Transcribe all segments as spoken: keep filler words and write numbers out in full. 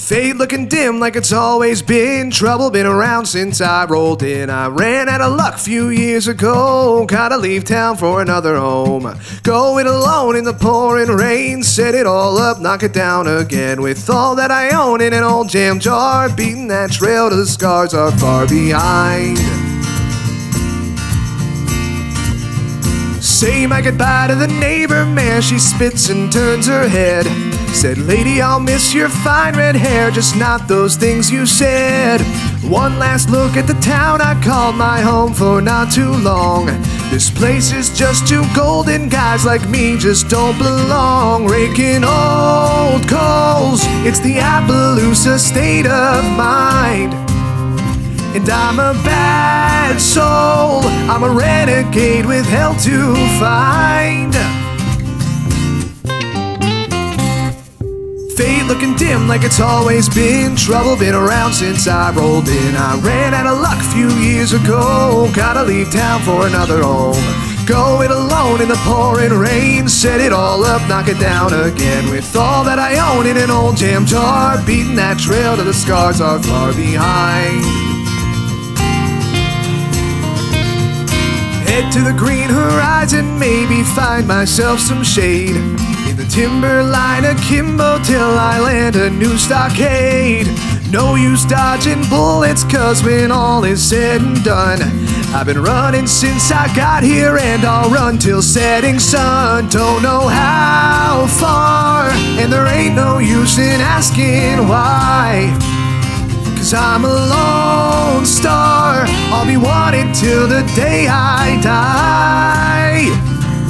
Fate looking dim like it's always been. Trouble been around since I rolled in. I ran out of luck few years ago. Gotta leave town for another home. Going alone in the pouring rain. Set it all up, knock it down again. With all that I own in an old jam jar. Beating that trail till the scars are far behind. Say my goodbye to the neighbor, man. She spits and turns her head. Said, lady, I'll miss your fine red hair, just not those things you said. One last look at the town I called my home for not too long. This place is just too golden, guys like me just don't belong. Raking old coals, it's the Appaloosa state of mind. And I'm a bad soul, I'm a renegade with hell to find. Fate looking dim like it's always been. Trouble been around since I rolled in. I ran out of luck few years ago. Gotta leave town for another home. Going alone in the pouring rain. Set it all up, knock it down again. With all that I own in an old jam jar. Beating that trail till the scars are far behind. Head to the green horizon, maybe find myself some shade. In the timberline akimbo till I land a new stockade. No use dodging bullets, cause when all is said and done, I've been running since I got here and I'll run till setting sun. Don't know how far, and there ain't no use in asking why. Cause I'm a lone star, I'll be wanted till the day I die.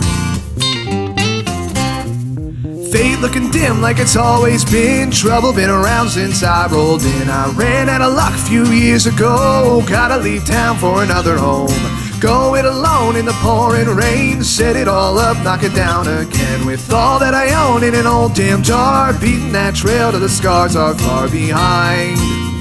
Fate looking dim like it's always been. Trouble been around since I rolled in. I ran out of luck few years ago. Gotta leave town for another home. Going alone in the pouring rain. Set it all up, knock it down again. With all that I own in an old jam jar. Beating that trail till the scars are far behind.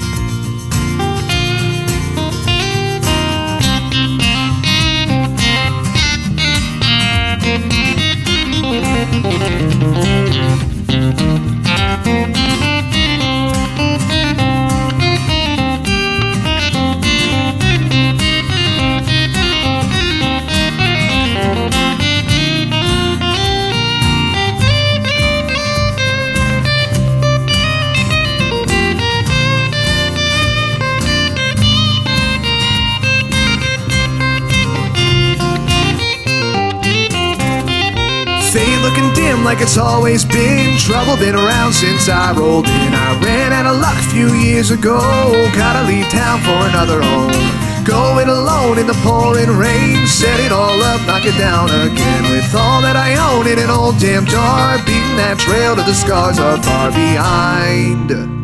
Fate looking dim like it's always been. Trouble been around since I rolled in. I ran out of luck few years ago. Gotta leave town for another home. Going alone in the pouring rain. Set it all up, knock it down again. With all that I own in an old jam jar. Beating that trail till the scars are far behind.